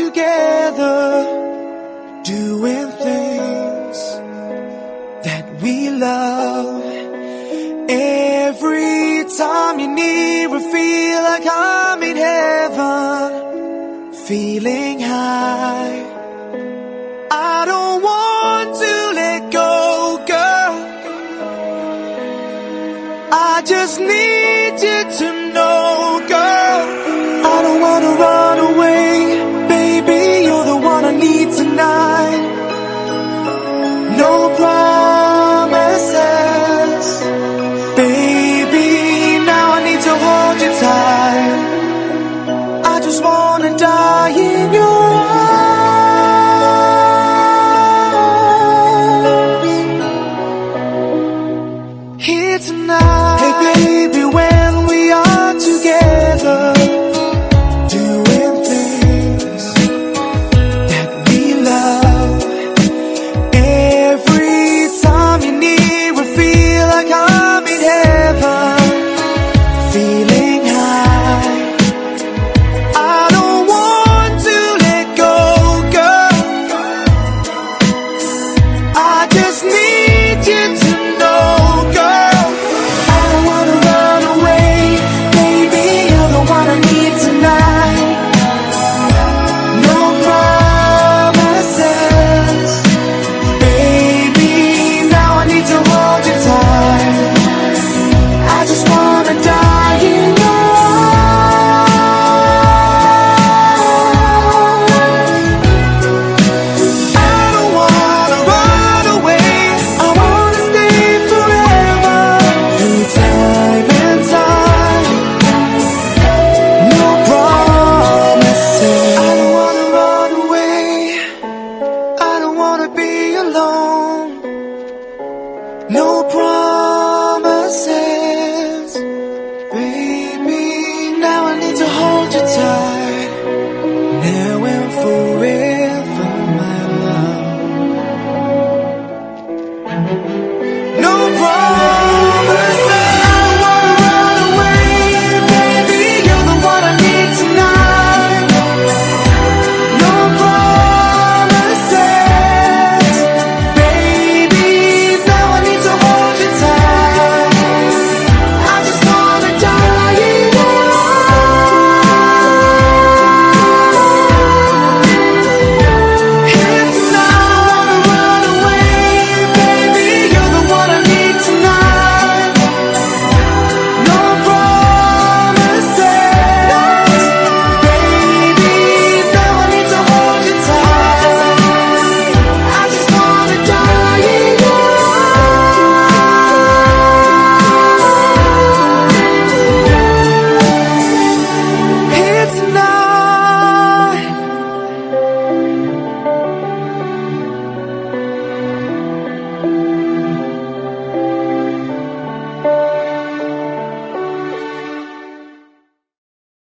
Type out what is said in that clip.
together, doing things that we love. Every time you're near, I feel like I'm in heaven, feeling high. I don't want to let go, girl. I just need you to know, girl. I don't wanna run away, baby, you're the one I need tonight. No promises, baby, now I need to hold you tight. I just wanna die in your arms, here tonight. Hey baby, when we are together, doing things that we love. Every time you're near, I feel like I'm in heaven, feeling high. I don't want to let go, girl. I just need you to know, girl. I don't wanna run away, baby, you're the one I need tonight. No promises, baby, now I need to hold you tight. I just wanna die in your no promises, baby, now I need to hold you tight, now and forever.